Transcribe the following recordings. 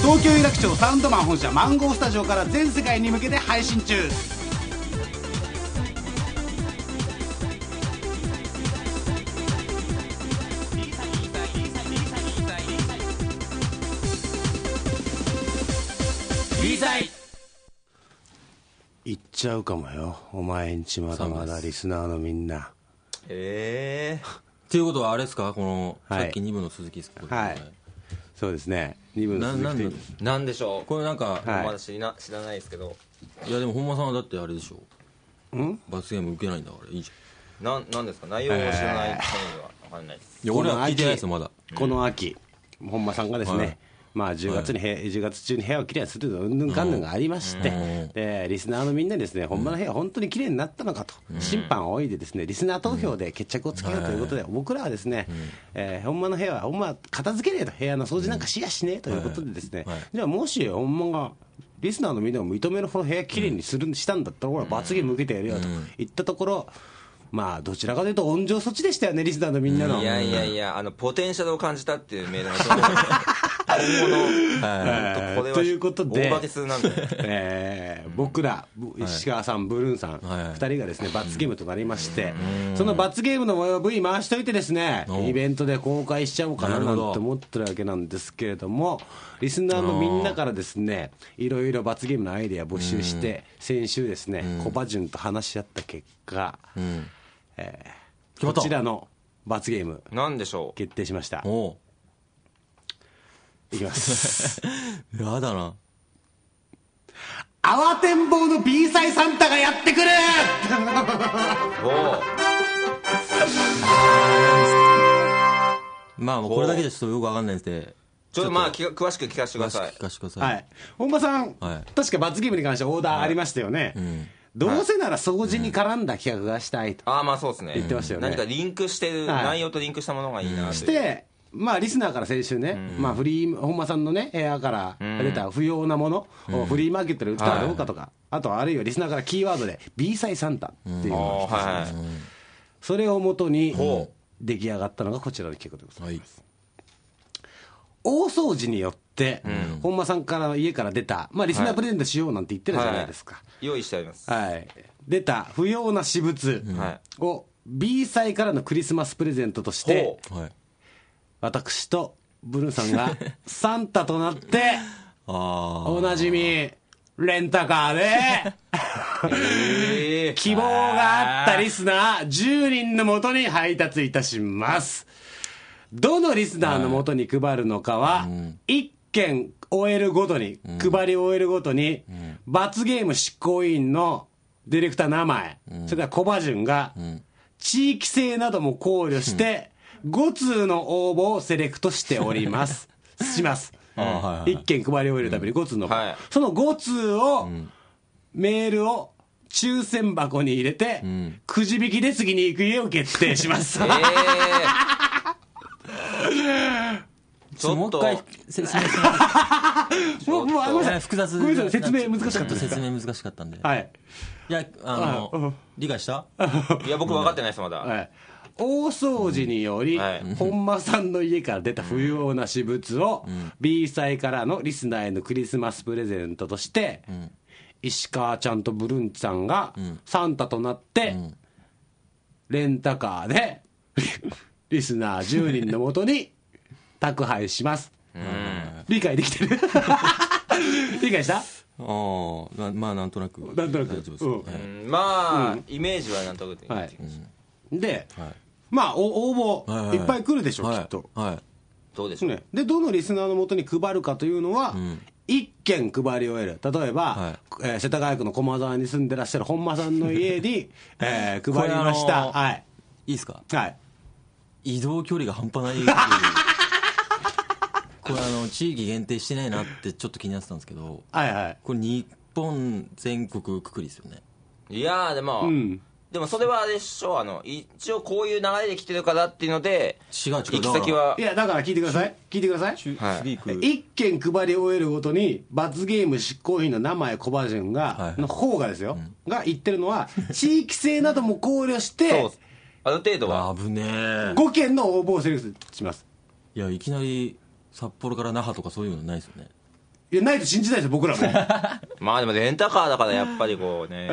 東京有楽町サウンドマン本社マンゴースタジオから全世界に向けて配信中。行っちゃうかもよ、お前んちまだまだリスナーのみんな。 っていうことはあれですか、この、 はい、 さっき2部の鈴木ですか、 はい、そうですね、2部の鈴木なんでしょう、 これなんか、 まだ知らないですけど。 いやでも本間さんはだってあれでしょ、罰ゲーム受けないんだからいいじゃん。なんですか、内容を知らない人には分かんないです。 いや俺は聞いてないですよまだ。 この秋、本間さんがですね、はい、まあ10月中に部屋をきれいにするといううんぬんかんぬんがありまして、でリスナーのみんなにですね、本間の部屋は本当にきれいになったのかと、審判を仰いでですね、リスナー投票で決着をつけようということで、僕らはですね、本間の部屋は本間片付けねえと、部屋の掃除なんかしやしねえということでですね、じゃあもし本間がリスナーのみんなを認めるこの部屋きれいにしたんだったら、俺は罰ゲーム受けてやるよと言ったところ、まあどちらかというと温情措置でしたよね、リスナーのみんなの。 いやポテンシャルを感じたっていうメールがということで、 大化け数なんで、 僕ら石川さん、ブルーンさん2人がですね罰ゲームとなりまして、その罰ゲームの模様を V 回しといてですね、イベントで公開しちゃおうかななんて思ってるわけなんですけれども、リスナーのみんなからですね、いろいろ罰ゲームのアイデア募集して、先週ですね、コバジュンと話し合った結果、こちらの罰ゲーム何でしょう、 決定しました。いきますやだな。 慌てんぼうの B 祭サンタがやってくるまあこれだけでちょっとよくわかんないんで、 ちょっとまあ詳しく聞かせてください。 はい、本間さん、確か罰ゲームに関してオーダーありましたよね。どうせなら掃除に絡んだ企画がしたいと、 まあそうですね、 言ってましたよね。 何かリンクしてる、内容とリンクしたものがいいなってして、まあリスナーから先週ね、まあ本間さんのね部屋から出た不要なものをフリーマーケットで売ったらどうかとか、あとあるいはリスナーからキーワードで B 祭サンタっていうのを来てます。それをもとに出来上がったのがこちらの企画でございます。大掃除によって本間さんから家から出た、まあリスナープレゼントしようなんて言ってるじゃないですか。 用意してあります。 出た不要な私物を B 祭からのクリスマスプレゼントとして、私とブルーさんがサンタとなっておなじみレンタカーで希望があったリスナー10人のもとに配達いたします。どのリスナーのもとに配るのかは1件終えるごとに、配り終えるごとに罰ゲーム執行委員のディレクター名前、それからコバジュンが地域性なども考慮して5通の応募をセレクトしております。します。1件配り終えるために5通の、その5通を、メールを抽選箱に入れて、くじ引きで次に行く家を決定します。 ちょっともう一回説明してもらって複雑、ごめんなさい、 説明難しかったですか。 説明難しかったんで、いや理解した？ いや僕分かってないですまだ。 大掃除により、本間さんの家から出た不要な私物を B 祭からのリスナーへのクリスマスプレゼントとして、石川ちゃんとブルンチさんがサンタとなって、レンタカーでリスナー10人のもとに宅配します。理解できてる？理解した？ まあなんとなく大丈夫です。 まあイメージはなんとなくできる。 で、まあ応募いっぱい来るでしょ、きっと。 どうでしょう。 でどのリスナーのもとに配るかというのは、1件配り終える。例えば、世田谷区の駒沢に住んでらっしゃる本間さんの家に、配りました。 いいですか？ 移動距離が半端ないこれ地域限定してないなってちょっと気になってたんですけど、これ日本全国くくりですよね。 いやでも、でもそれはあれでしょ、一応こういう流れで来てるからっていうので、行き先は、 いやだから聞いてください、1件配り終えるごとに罰ゲーム執行委員の名前コバジュンが、の方がですよ、が言ってるのは地域性なども考慮してある程度は危ねえ 5件の応募をセレクトします。 いやいきなり札幌から那覇とかそういうのないですよね。 いや、ないと信じないですよ、僕らも。 まあでもレンタカーだからやっぱりこうね、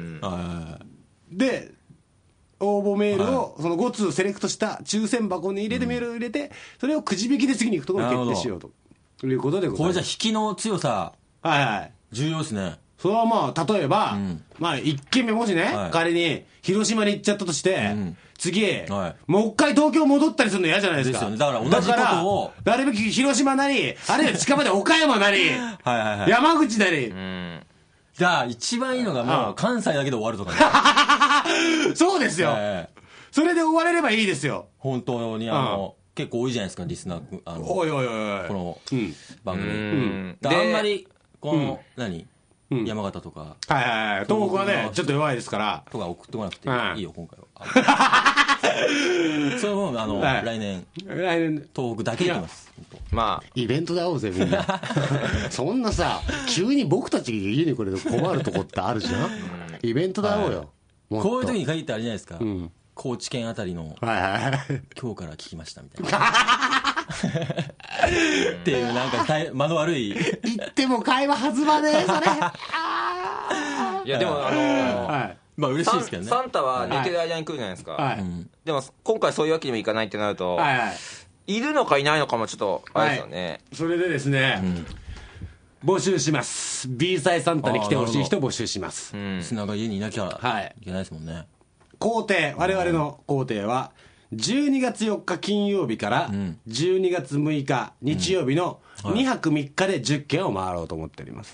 で応募メールをその5通セレクトした抽選箱に入れてメールを入れて、それをくじ引きで次に行くところに決定しようということでございます。 これじゃ引きの強さ、 はいはい、 重要ですね。 それはまあ例えば、まあ1軒目もしね、仮に広島に行っちゃったとして、次、もう一回東京戻ったりするの嫌じゃないですか。 ですよね。だから同じことをなるべく広島なり、あるいは近場で岡山なり山口なり、 じゃあ一番いいのがもう関西だけで終わるとかね。そうですよ、それで終われればいいですよ。 本当に結構多いじゃないですか、リスナーおいおいおいこの番組、あんまりこの山形とか東北はねちょっと弱いですからとか送ってこなくていいよ今回は。それも来年東北だけ行きます。 まあイベントで会おうぜみんな。そんなさ急に僕たちが家に来れると困るとこってあるじゃん。イベントで会おうよ。 こういう時に限ってあれじゃないですか、高知県あたりの今日から聞きましたみたいなっていうなんか間の悪い言っても会話弾まねえそれ。 いやでもまあ嬉しいですけどね。 サンタは寝てる間に来るじゃないですか、でも今回そういうわけにもいかないってなると、いるのかいないのかもちょっとあれですよね、 それでですね、募集します。 B 祭サンタに来てほしい人募集します。 砂が家にいなきゃいけないですもんね。 工程、我々の工程は12月4日金曜日から12月6日日曜日の2泊3日で10件を回ろうと思っております。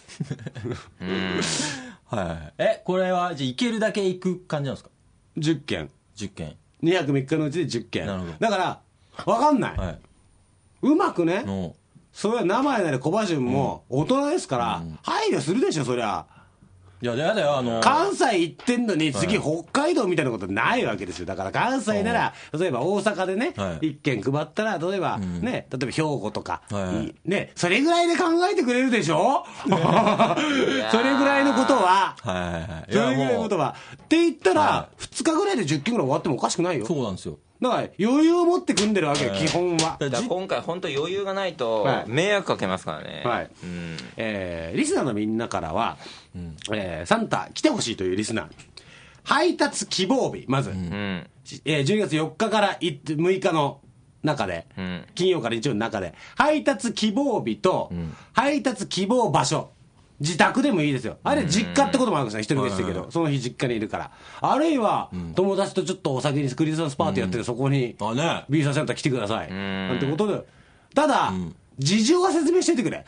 これはじゃあ行けるだけ行く感じなんですか。 10件 2 泊3日のうちで10件。だから分かんない、うまくね、それは名前なり小葉順も大人ですから、配慮するでしょそりゃ。 いやだよ関西行ってんのに次北海道みたいなことないわけですよ。だから関西なら例えば大阪でね1件配ったら例えば兵庫とかね、それぐらいで考えてくれるでしょ。それぐらいのことはそれぐらいのことはって言ったら2日ぐらいで10件ぐらい終わってもおかしくないよ。 そうなんですよ。 だから余裕を持って組んでるわけよ、基本は。 だから今回本当余裕がないと迷惑かけますからね。 リスナーのみんなからは、サンタ来てほしいというリスナー、配達希望日、まず、12月4日から6日の中で、金曜から日曜の中で配達希望日と、配達希望場所、自宅でもいいですよ。あれ実家ってこともあるんですね、一人暮らしだけど、その日実家にいるから。あるいは、友達とちょっとお酒にクリスマスパーティーやってる、そこに B サンタ来てくださいなんてことで、ただ、事情は説明しておいてくれ。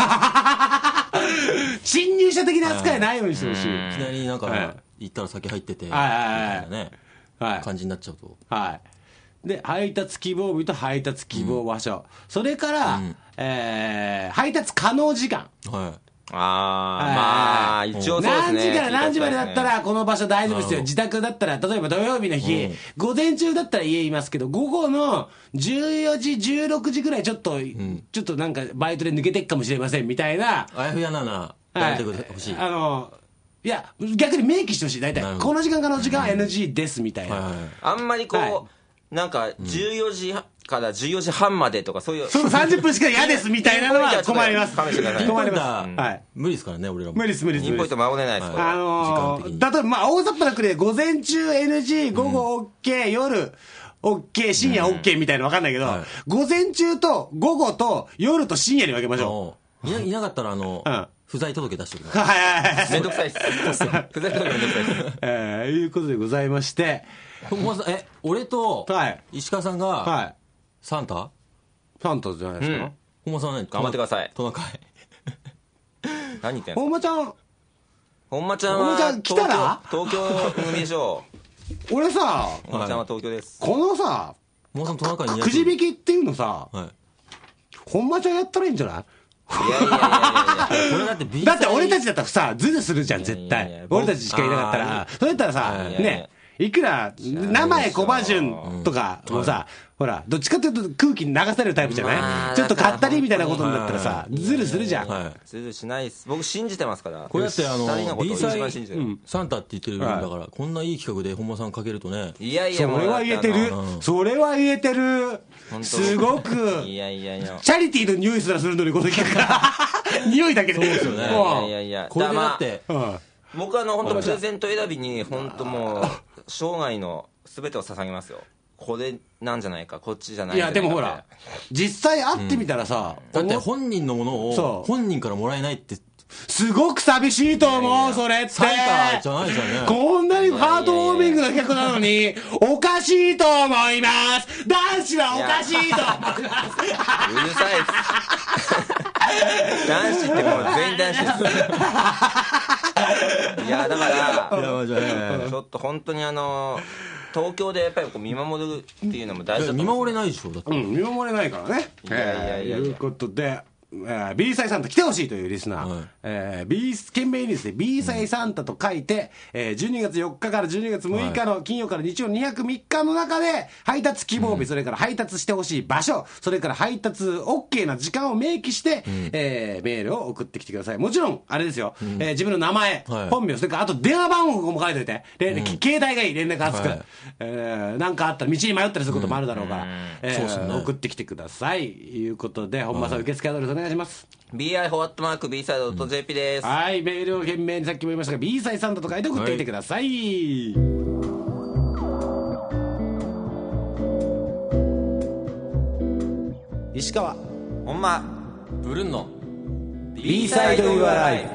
侵入者的な扱いないようにしてほしい。 いきなりなんか行ったら酒入っててみたいなね感じになっちゃうと。 で配達希望日と配達希望場所、それから、配達可能時間。 まあ一応そうですね。 何時から何時までだったらこの場所大丈夫ですよ。自宅だったら例えば土曜日の日、午前中だったら家いますけど、午後の14時16時ぐらいちょっとなんかバイトで抜けていくかもしれませんみたいな。 あやふやなやめてほしい。 いや逆に明記してほしい。大体この時間からの時間は NG ですみたいな。 あんまりこうなんか14時から14時半までとかそういう 30分しか嫌ですみたいなのは困ります。困ります。 無理ですからね、俺らも。 無理です。 ピンポイント守れないです。 例えば大雑把なくで午前中 NG、午後 OK、夜 OK、深夜 OK みたいなの分かんないけど、午前中と午後と夜と深夜に分けましょう。いなかったら不在届出してください。めんどくさいです。不在届めんどくさいです。いうことでございまして、 俺と石川さんがサンタじゃないですか。 本間さんは何？ 頑張ってください。 トナカイ。 何言ってんすか。 本間ちゃんは来たら東京組でしょう。俺さ、 本間ちゃんは東京です。 このさ、くじ引きっていうのさ、本間ちゃんやったらいいんじゃない？だって俺たちだったらさズルするじゃん絶対。俺たちしかいなかったら。それだったらさね、 いくら生江小葉潤とかもさ、ほらどっちかっていうと空気に流されるタイプじゃない、ちょっと買ったりみたいなことになったらさ、ズルするじゃん。 ズルしないっす、僕信じてますから。 これだって B サイサンタって言ってるんだから、こんないい企画で本間さんかけるとね。 いやいや、 それは言えてる、それは言えてる、すごくいやいやいや、 チャリティーの匂いすらするのにこの企画匂いだけで。 そうですよね。 いやいや、 これでだって僕本当プレゼント選びに本当もう生涯の全てを捧げますよ。これなんじゃないか、こっちじゃないか。 いやでもほら実際会ってみたらさ、 だって本人のものを本人からもらえないってすごく寂しいと思う。それってサンタじゃないじゃんね。 こんなにハートウォーミングな企画なのにおかしいと思います。男子はおかしいと思います。 うるさいっす男子ってもう全員男子ですいやだからちょっと本当に東京でやっぱり見守るっていうのも大事だと思う。 見守れないでしょだって。 見守れないからね。 いやということでB サイサンタ来てほしいというリスナー、懸命にですね B サイサンタと書いて、12月4日から12月6日の金曜から日曜203日の中で配達希望日、それから配達してほしい場所、それから配達 OK な時間を明記して、メールを送ってきてください。もちろんあれですよ、自分の名前、本名、それからあと電話番号も書いておいて、携帯がいい、連絡がつく、なんかあったら道に迷ったりすることもあるだろうから、送ってきてください。いうことで本間さん受付アドレスお願いします。 bi@bside.jp です。 はい、メールを懸命にさっきも言いましたが B サイサンタと書いて送ってきてください。石川本間ブルンの B サイドユアライフ。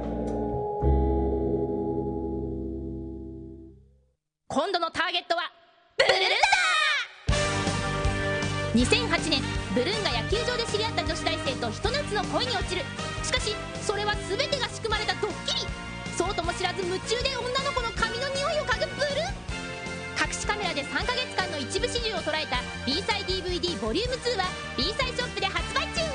今度のターゲットはブルンだ。2008年ブルンが野球場で知り合った女子大生とひと夏の恋に落ちる。しかしそれは全てが仕組まれたドッキリ。そうとも知らず夢中で女の子の髪の匂いを嗅ぐブルン。隠しカメラで3ヶ月間の一部始終を捉えた B サイ DVD ボリューム2は B サイショップで発売中。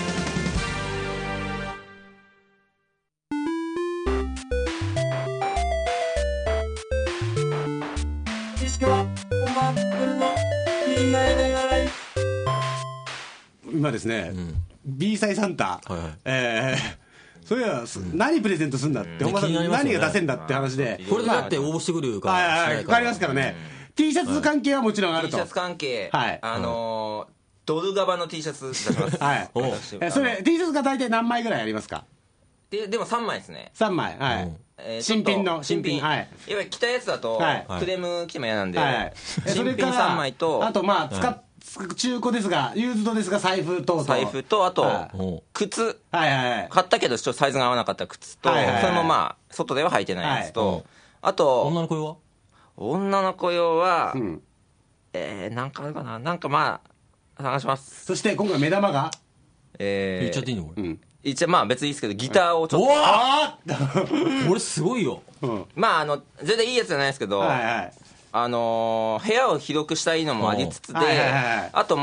今ですね、B サイサンタ、そういや何プレゼントするんだって、本間さん何が出せんだって話で、 これでだって応募してくるから変わりますからね。T シャツ関係はもちろんあると。 T シャツ関係、ドルガバの T シャツ出します。 それ T シャツが大体何枚ぐらいありますか？ でも3枚ですね。 3枚、はい。新品、 やっぱり着たやつだとクレーム来ても嫌なんで、新品3枚と、 あと中古ですがユーズドですが財布とあと靴、買ったけどちょっとサイズが合わなかった靴と、それも外では履いてないやつと、あと女の子用はなんかあるかな、なんか探します。 そして今回目玉が言っちゃっていいのこれ？ 一応別にいいですけどギターをちょっとこれすごいよ。 全然いいやつじゃないですけど、部屋を広くしたいのもありつつで、あと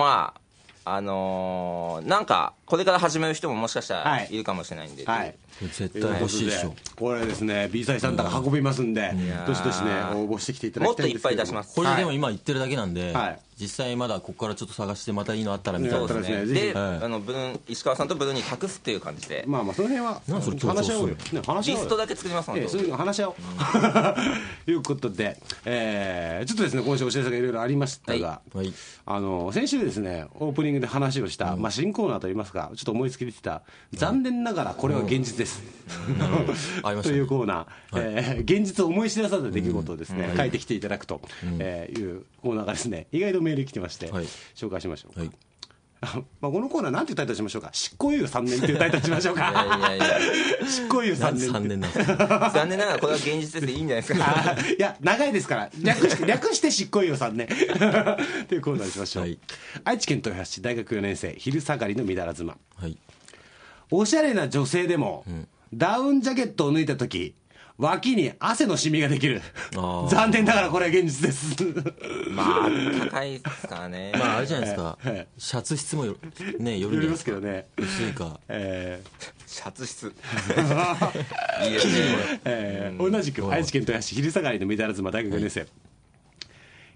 なんかこれから始める人ももしかしたらいるかもしれないんで、 絶対欲しいでしょ。 これですね B サイサンタが運びますんで、どしどしね応募してきていただきたいんですけど、 もっといっぱい出します。 これでも今言ってるだけなんで、実際まだここからちょっと探してまたいいのあったらみたいな。 そうですね。で石川さんとブルーに託すっていう感じで、 その辺は話し合おうよ。 リストだけ作りますので、 そういうの話し合おうということで、ちょっとですね今週お知らせがいろいろありましたが、先週ですねオープニングで話をした新コーナーといいますか、ちょっと思いつきできた残念ながらこれは現実ですというコーナー、現実を思い知らされた出来事をですね書いてきていただくというコーナーがですね意外とメール来てまして、紹介しましょう。このコーナーなんていうタイトルしましょうか。執行猶予3年というタイトルしましょうか。執行猶予3年。 残念ながらこれは現実です。いいんじゃないですか。 いや長いですから略して執行猶予3年というコーナーにしましょう。愛知県豊橋市大学4年生昼下がりのみだら妻。おしゃれな女性でも、ダウンジャケットを脱いだ時脇に汗のシミができる。残念ながらこれは現実です。 高いですからね。 あれじゃないですか、シャツ質もよりますけどね、 薄いか、 シャツ質同じく愛知県豊橋市昼下がりのみだら妻大学4年生、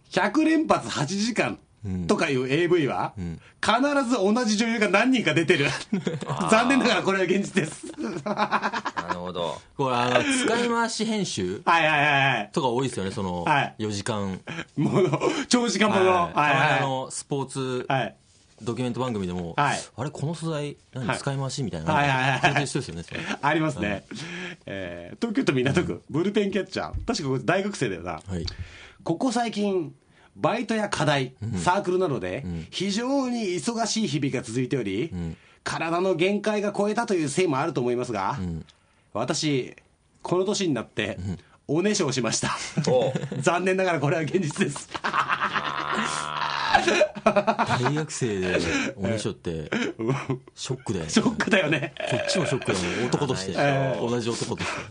100連発8時間とかいう AV は、必ず同じ女優が何人か出てる。残念ながらこれは現実です。 なるほど。 これ使い回し編集とか多いですよね、その4時間もの、長時間もの。 スポーツドキュメント番組でも、あれこの素材使い回しみたいな、そういう人ですよね。 ありますね。東京都港区ブルペンキャッチャー、確かこれ大学生だよな。ここ最近バイトや課題、サークルなどで非常に忙しい日々が続いており、体の限界が超えたというせいもあると思いますが、私この年になっておねしょをしました。残念ながらこれは現実です。 大学生でおねしょってショックだよね。 ショックだよね。 こっちもショックだよね、男として、同じ男として。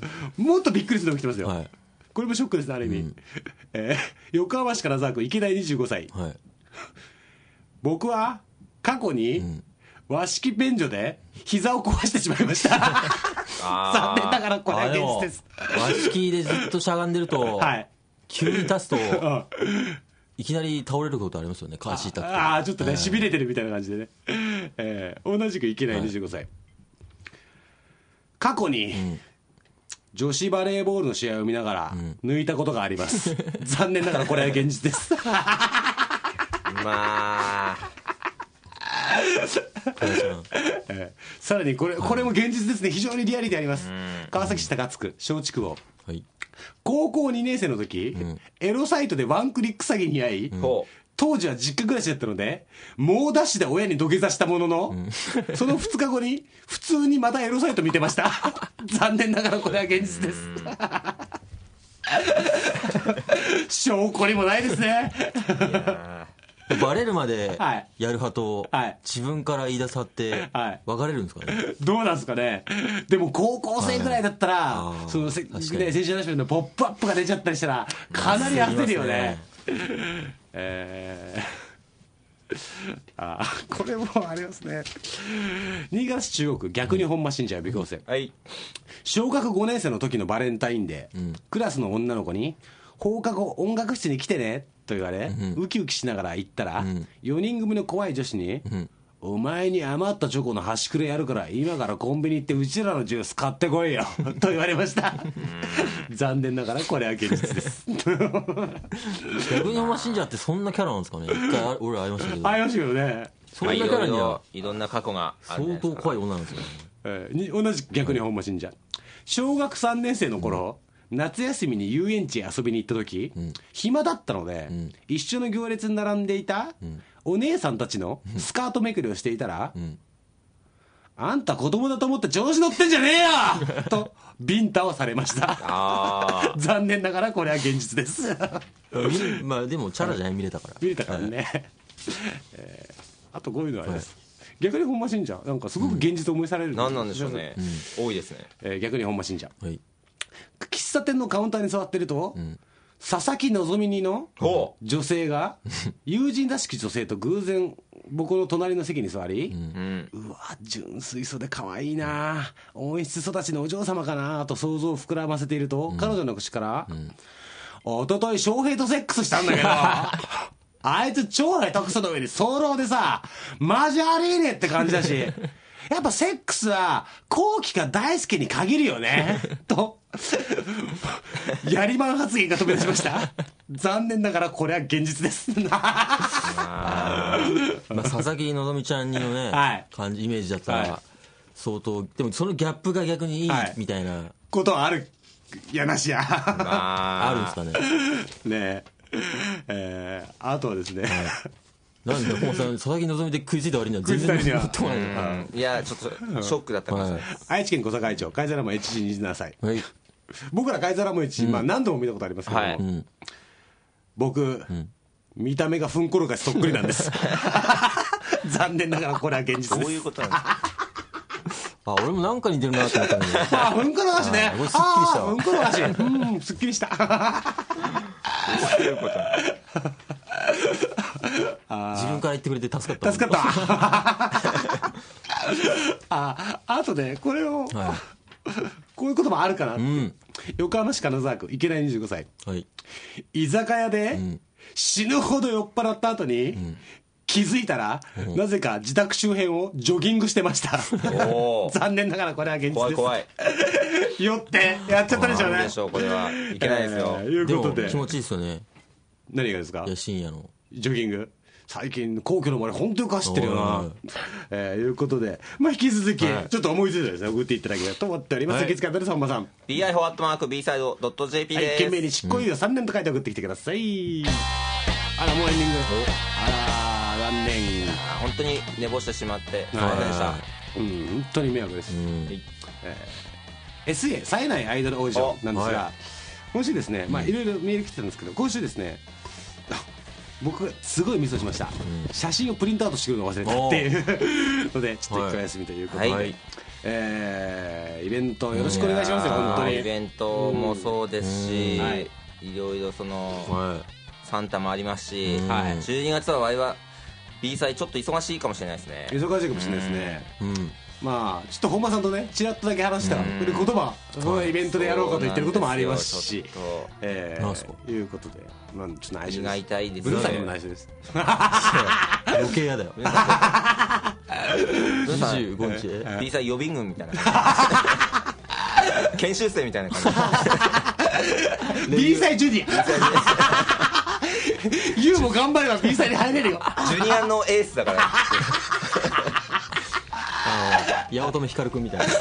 もっとびっくりするのが来てますよ。これもショックですね、ある意味。横浜市金沢区池田25歳。僕は過去に和式便所で膝を壊してしまいました。残念ながらこれは現実です。 和式でずっとしゃがんでると、急に立つといきなり倒れることありますよね、足痛くて。 ちょっとね、しびれてるみたいな感じでね。同じく池田25歳。過去に女子バレーボールの試合を見ながら抜いたことがあります。残念ながらこれは現実です。さらにこれも現実ですね。非常にリアリティあります。川崎市高津区松竹王、高校2年生の時、エロサイトでワンクリック詐欺に遭い、当時は実家暮らしだったので猛ダッシュで親に土下座したものの、その2日後に普通にまたエロサイト見てました。残念ながらこれは現実です。証拠にもないですね。 バレるまでやる派と、自分から言い出す派って分かれるんですかね。 どうなんですかね。でも高校生ぐらいだったら、その先週話したのポップアップが出ちゃったりしたらかなり焦るよね。これもありますね。新潟市中央区逆に本間信者予備校生、小学5年生の時のバレンタインデー、クラスの女の子に放課後音楽室に来てねと言われ、ウキウキしながら行ったら、4人組の怖い女子に、お前に余ったチョコの端くれやるから今からコンビニ行ってうちらのジュース買ってこいよと言われました。残念ながらこれは現実です。 逆に本間信者ってそんなキャラなんですかね。一回俺会いましたけど。 会いましたけどね。 そんなキャラにはいろんな過去があるんじゃないですか。 相当怖い女なんですよね。 同じく逆に本間信者、小学3年生の頃、夏休みに遊園地へ遊びに行った時、暇だったので、一緒の行列に並んでいた、お姉さんたちのスカートめくりをしていたら、あんた子供だと思って調子乗ってんじゃねえよとビンタをされました。残念ながらこれは現実です。 まあでもチャラじゃない、見れたからね。あとこういうのはあります。逆に本間信者なんかすごく現実を思いされる。 何なんでしょうね。多いですね。 逆に本間信者、喫茶店のカウンターに座ってると、佐々木希にの女性が友人らしき女性と偶然僕の隣の席に座り、うわ純粋そうで可愛いな、温室育ちのお嬢様かなと想像を膨らませていると、彼女の口から、おととい翔平とセックスしたんだけどあいつ超下手くその上に早漏でさ、マジありえねえって感じだし、やっぱセックスは後期か大輔に限るよねとやりまん発言が飛び出しました。残念ながらこれは現実です。 佐々木希ちゃんにのね、感じイメージだったら相当、でもそのギャップが逆にいいみたいなことはあるやなしやあるんですかね。 ねえ、あとはですね、 なんでもう佐々木希で食いついた割には全然持ってこない。 いやちょっとショックだったんです。 愛知県小坂井町貝皿も HG27 歳、僕ら貝皿も HG、何度も見たことありますけども、僕、見た目がふんころがしそっくりなんです。残念ながらこれは現実です。 どういうことなんですか。 俺もなんか似てるなと思ったんで。 ふんころがしね。 すっきりした。 ふんころがし。すっきりした。 どういうこと自分から言ってくれて助かった。 助かった。あとね、これを、こういうこともあるかなって。横浜市金沢区池田25歳、居酒屋で死ぬほど酔っ払った後に、気づいたら、なぜか自宅周辺をジョギングしてました。残念ながらこれは現実です。 怖い怖い。 酔ってやっちゃったでしょうね。 でしょう、これはいけないですよ。 いうことで。 気持ちいいですよね。 何がですか？ いや、深夜のジョギング。最近皇居の周り本当よく走ってるよな。いうことで、引き続き、ちょっと思いついてですね、送っていただければと思っております。受付方です、本間さん。 bi4@bside.jp です。 懸命に執行猶予3年と書いて送ってきてください。あら、もうエンディング。あら、残念。 本当に寝坊してしまってすいませんでした。 本当に迷惑です。SA 冴えないアイドルオーディションなんですが、今週ですね、いろいろメール来てたんですけど、今週ですね、僕すごいミスをしました。写真をプリントアウトしてくるのを忘れたっていうので、ちょっと一回休みということで、イベントよろしくお願いしますよ。本当にイベントもそうですし、いろいろそのサンタもありますし、12月は我々は B 祭ちょっと忙しいかもしれないですね。 忙しいかもしれないですね。ちょっと本間さんとねちらっとだけ話したことも、そのイベントでやろうかと言ってることもありますし、いうことで、ちょっと内緒です。 痛いです。 ブルーさんにも内緒です。 余計やだよ。 25日 B 祭予備軍みたいな研修生みたいな感じ。B 祭ジュニア。ユウも頑張れば B 祭に入れるよ。 ジュニアのエースだから。 八乙女光くんみたいな。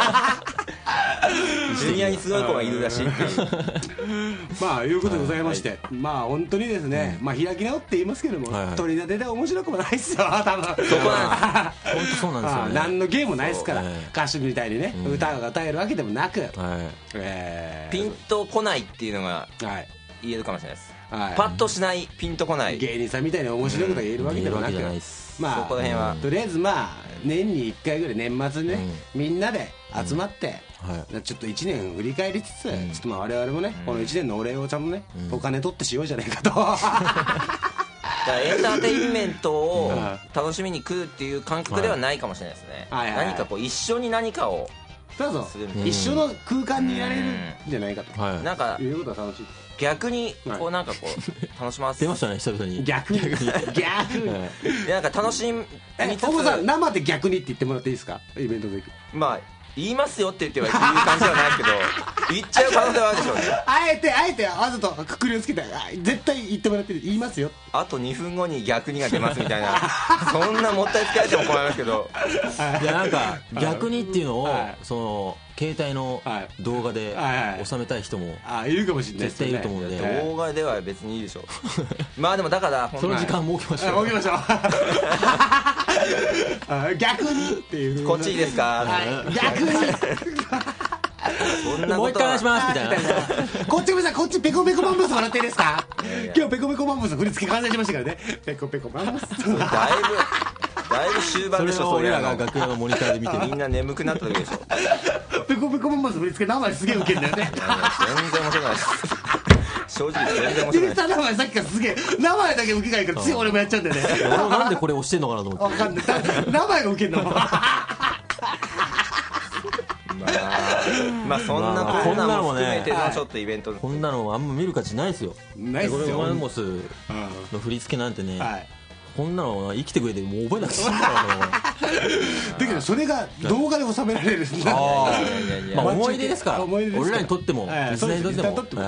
ジュニアにすごい子がいるらしいっていう。 いうことでございまして、本当にですね、開き直って言いますけども、取り立てで面白くもないですよ、多分。 そこなんです。本当そうなんですよね。 何のゲームもないですから、歌手みたいにね、歌が歌えるわけでもなく、 ピンとこないっていうのが言えるかもしれないです。パッとしない、ピンとこない。 芸人さんみたいに面白いことが言えるわけでもなく、 そこら辺はとりあえず年に1回ぐらい年末にね、みんなで集まって、ちょっと1年振り返りつつ、ちょっと我々もね、この1年のお礼をちゃんとね、お金取ってしようじゃないかと。 エンターテインメントを楽しみに来るっていう感覚ではないかもしれないですね。何か一緒に何かをする、一緒の空間にいられるんじゃないかと、 なんかいうことは楽しい。 逆になんか楽しませ出ましたね、久々に。 逆になんか楽しみつつ、 本間さん生で逆にって言ってもらっていいですか、イベントの時。 言いますよって言ってはいい感じではないけど、言っちゃう可能性はあるでしょうね。 あえてわざとくくりをつけて絶対言ってもらって言いますよ。 あと2分後に逆にが出ますみたいなそんなもったいつけられても困りますけど。 いや、なんか逆にっていうのをその携帯の動画で収めたい人もいるかもしれない、 絶対いると思うんで。 動画では別にいいでしょう。でもだからその時間設けましょう。 逆にっていう、 こっちいいですか、 逆にもう一回お願いしますみたいな。 こっちごめんなさい、こっちペコペコマンモスもらっていいですか。今日ペコペコマンモス振り付け完成しましたからね。ペコペコマンモスだいぶ終盤でしょ。 それを俺らが楽屋のモニターで見てみんな眠くなった時でしょ。 ペコペコマンモス振り付け名前すげえウケんだよね。 全然面白くないです。正直全然面白くない。 ディレクター名前さっきからすげえ名前だけウケがいいからつい俺もやっちゃうんだよね。 なんでこれ押してんのかなと思って。 分かんない名前がウケんの。 そんなコーナーも含めてのちょっとイベント、 こんなのあんま見る価値ないですよ。 ないっすよ。 これマンモスの振り付けなんてね、こんなの生きてくれてもう覚えなくていいんだから。 だけどそれが動画で収められるんだ。 思い出ですから、俺らにとってもリスナーにとっても。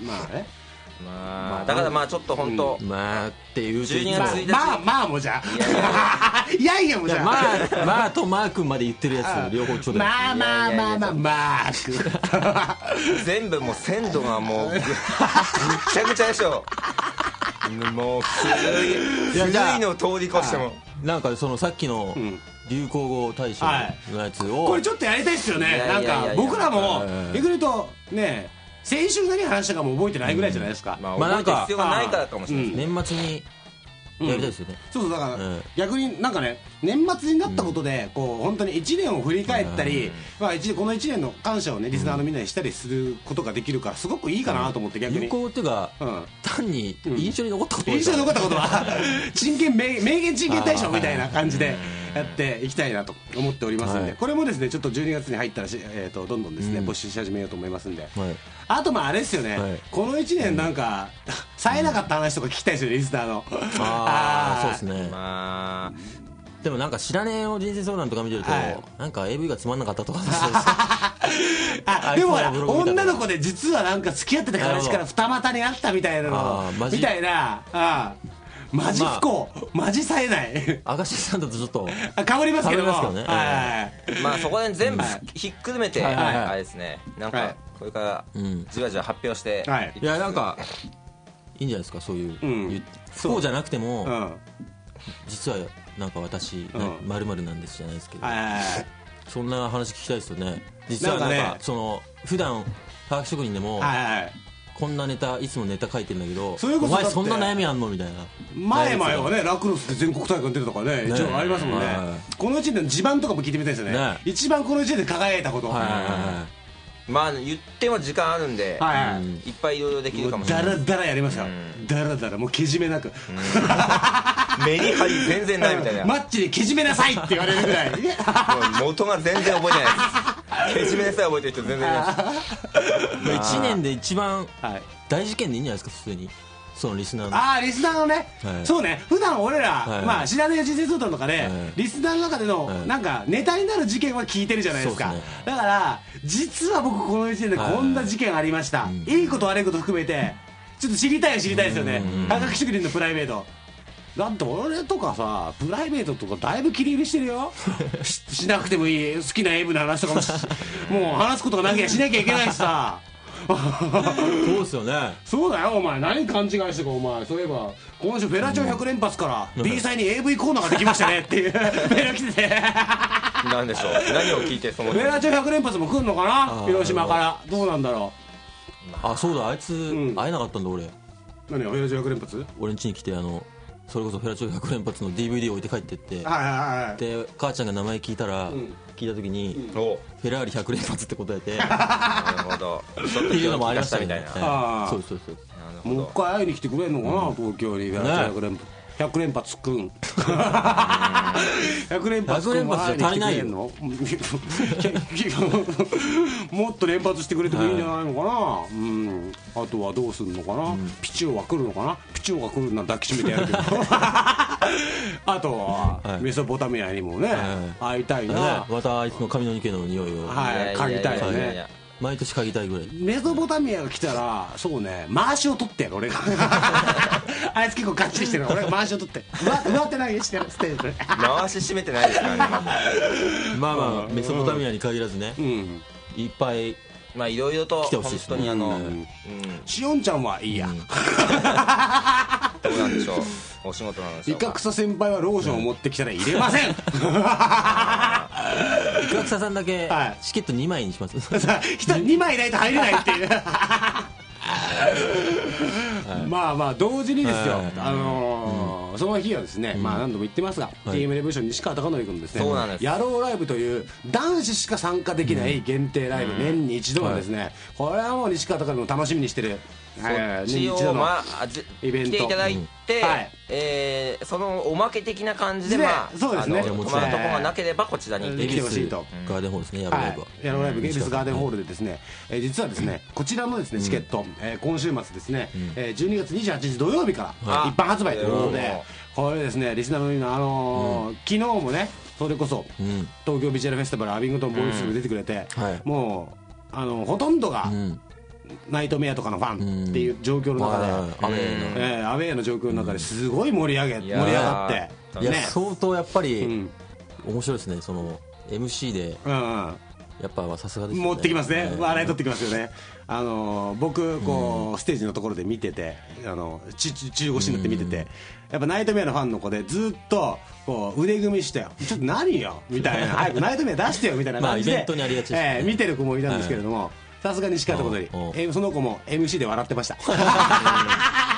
だからちょっと本当っていう 12月1日もじゃいやもじゃとマー君まで言ってるやつ両方ちょうだい。 マー君全部もう鮮度がもうぐっちゃぐちゃでしょ。もう古いの通り越しても、 なんかそのさっきの流行語大賞のやつをこれちょっとやりたいっすよね。なんか僕らも逆に言うとね、先週何話したかも覚えてないぐらいじゃないですか。 覚えてる必要がないからかもしれない。 年末にやりたいですよね。 そうだから逆になんかね、年末になったことで本当に1年を振り返ったり、この1年の感謝をねリスナーのみんなにしたりすることができるからすごくいいかなと思って。逆に流行語っていうか単に印象に残ったこと、 印象に残ったことは名言珍言大賞みたいな感じでやっていきたいなと思っておりますんで、これもですねちょっと12月に入ったらどんどんですね募集し始めようと思いますんで、あとあれですよね、この1年なんか冴えなかった話とか聞きたいですよね、リスナーの。 そうですね。でもなんか知らねえよ人生相談とか見てると、なんか AV がつまんなかったとかでも女の子で実はなんか付き合ってた彼氏から二股にあったみたいなのみたいな、マジ不幸、マジ冴えない明石さんだとちょっと変わりますけども、 まあそこで全部ひっくるめてあれですね、なんかこれからじわじわ発表して、 いやなんかいいんじゃないですか、そういう不幸じゃなくても実はなんか私〇〇なんですじゃないですけど、そんな話聞きたいですよね。実はなんかその普段はがき職人でもこんなネタいつもネタ書いてるんだけど、お前そんな悩みあんのみたいな。 前はねラクロスで全国大会出るとかね一応ありますもんね。この1年の地盤とかも聞いてみたいですよね。一番この1年で輝いたこと。 まあ言っても時間あるんでいっぱいいろいろできるかもしれない。 だらだらやりますよ、だらだらもうけじめなくメリハリ全然ないみたいな。 マッチでけじめなさいって言われるぐらい元が全然覚えてないです。けじめなさい覚えてる人全然いないです。1年で一番大事件でいいんじゃないですか普通に。そのリスナーのリスナーのね、そうね、普段俺らまあ知らねえ人生相談とかでリスナーの中でのなんかネタになる事件は聞いてるじゃないですか。だから実は僕この1年でこんな事件ありました、いいこと悪いこと含めてちょっと知りたいですよね。はがき職人のプライベートだって俺とかさプライベートとかだいぶ切り売りしてるよしなくてもいい好きなエイブの話とかももう話すことがなきゃしなきゃいけないしさそうですよね。 そうだよ、お前何勘違いしてか。お前そういえば今週フェラチョ100連発から B 祭に AV コーナーができましたねっていうメールが来てて何でしょう、何を聞いてそのフェラチョ100連発も来んのかな広島から。どうなんだろう。そうだ、あいつ会えなかったんだ俺。 何がフェラチョ100連発？ 俺ん家に来てそれこそフェラチョ100連発の DVD を置いて帰ってって、で母ちゃんが名前聞いたら、聞いた時にフェラーリ100連発って答えてなるほどっていうのもありましたみたいな。そうもう一回会いに来てくれんのかな、東京にフェラチョ100連発。100連発くん100連発くんも会いに来てくれんのもっと連発してくれてもいいんじゃないのかな。あとはどうするのかな、ピチオは来るのかな。ピチオが来るなら抱きしめてやるけどあとはメソポタミアにもね会いたいな。 またあいつの髪の毛の匂いを嗅ぎたいよね。 毎年嗅ぎたいぐらい。 メソポタミアが来たらそうね回しを取ってやる俺があいつ結構ガッチリしてるから俺が回しを取って上手投げしてるステージで回し締めてないですからねまあメソポタミアに限らずね、いっぱいまあいろいろと本当にしおんちゃんはいいや、 どうなんでしょう、お仕事なんでしょうか。 イカクサ先輩はローションを持ってきたら入れませんイカクサさんだけチケット2枚にします人2枚ないと入れないっていうまあまあ同時にですよ、その日はですね、まあ何度も言ってますが TM レボリューション西川貴教君ですね、野郎ライブという男子しか参加できない限定ライブ、年に一度のですね、これはもう西川貴教も楽しみにしてる一応イベント来ていただいて、そのおまけ的な感じでそうですね、 泊まるとこがなければこちらに来てほしいと。 ガーデンホールですね、野郎ライブは。 野郎ライブ恵比寿ガーデンホールでですね、実はですねこちらのですねチケット、今週末ですね、12月28日土曜日から一般発売ということで、これですねリスナーのみんな昨日もねそれこそ東京ビジュアルフェスティバルアビングトンボーイズに出てくれて、もうほとんどがナイトメアとかのファンっていう状況の中で、アウェーの状況の中ですごい盛り上がって、 いや相当やっぱり面白いですね。その MC でやっぱさすがですね、 持ってきますね、笑い取ってきますよね。僕こうステージのところで見てて、中腰になって見てて、やっぱナイトメアのファンの子でずっとこう腕組みしてちょっと何よみたいな早くナイトメア出してよみたいな感じでイベントにありがちですね、 見てる子もいたんですけれども、さすがに西川貴教その子も MC で笑ってました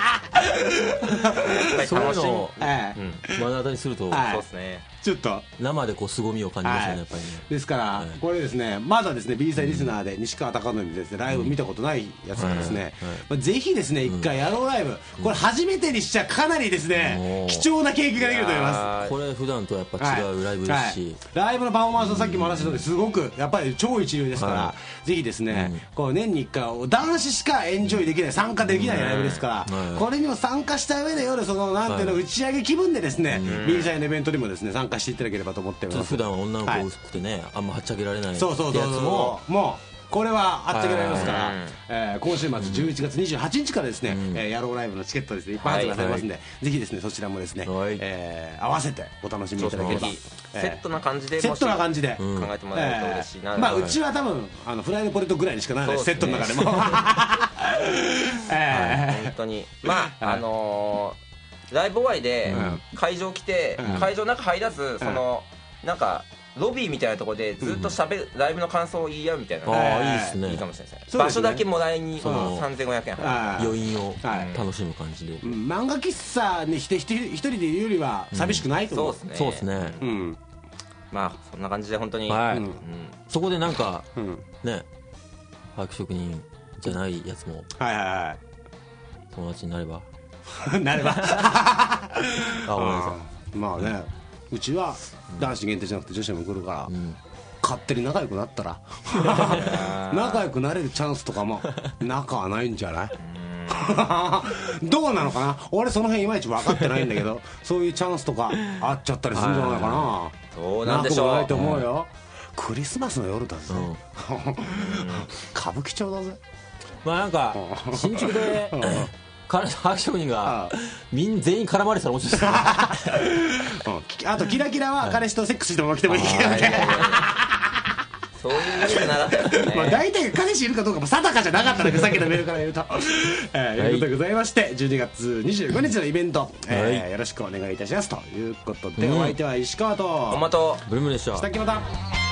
そういうのを目の当たりすると、 そうですね、 ちょっと生でこう凄みを感じますよね、やっぱりね。 ですから、これですね、まだですね B サイリスナーで西川貴教ですねライブ見たことないやつがですね、ぜひですね一回やろうライブ、これ初めてにしちゃかなりですね貴重な経験ができると思います。 これ普段とやっぱ違うライブですし、 ライブのパフォーマンスはさっきも話した通りすごくやっぱり超一流ですから、ぜひですね、こう年に1回男子しかエンジョイできない、参加できないライブですから、これにも参加した上で夜そのなんていうの打ち上げ気分でですね B サイのイベントにもですね参加していただければと思っております。 普段は女の子多くてね、あんまはっちゃけられないってやつももうこれはあっちゃけられますから、今週末11月28日からですね、やろうライブのチケットですね一般発売されますんで、ぜひですねそちらもですね合わせてお楽しみいただければ、 セットな感じでセットな感じで考えてもらえると嬉しいな。 まあうちは多分フライドポテトぐらいにしかならないセットの中でも本当にまあライブ終わりで会場来て、会場の中入らず、そのなんかロビーみたいなところでずっとライブの感想を言い合うみたいなのがいいですね、いいかもしれないですね。場所だけもらいに3500円余韻を楽しむ感じで、 漫画喫茶に一人でいるよりは寂しくないと思う。 そうですね、 まあそんな感じで本当にそこでなんかね白職人じゃないやつも友達になればなればごめんなさい。 まあね、うちは男子限定じゃなくて女子も来るから、勝手に仲良くなったら仲良くなれるチャンスとかも仲はないんじゃないどうなのかな、俺その辺いまいち分かってないんだけどそういうチャンスとかあっちゃったりするんじゃないかな。 どうなんでしょう。 なくもないと思うよ、クリスマスの夜だぜ、歌舞伎町だぜ。 まあなんか新宿で白職人が全員絡まれてたら面白いですね。 あとキラキラは彼氏とセックスしても来てもいいけどね。 そういう意味でなかったですね。 まあ大体彼氏いるかどうかも定かじゃなかったのでさっきのメールから言うということでございまして、12月25日のイベントよろしくお願いいたしますということで、お相手は石川とブルムでした。 したっけまた。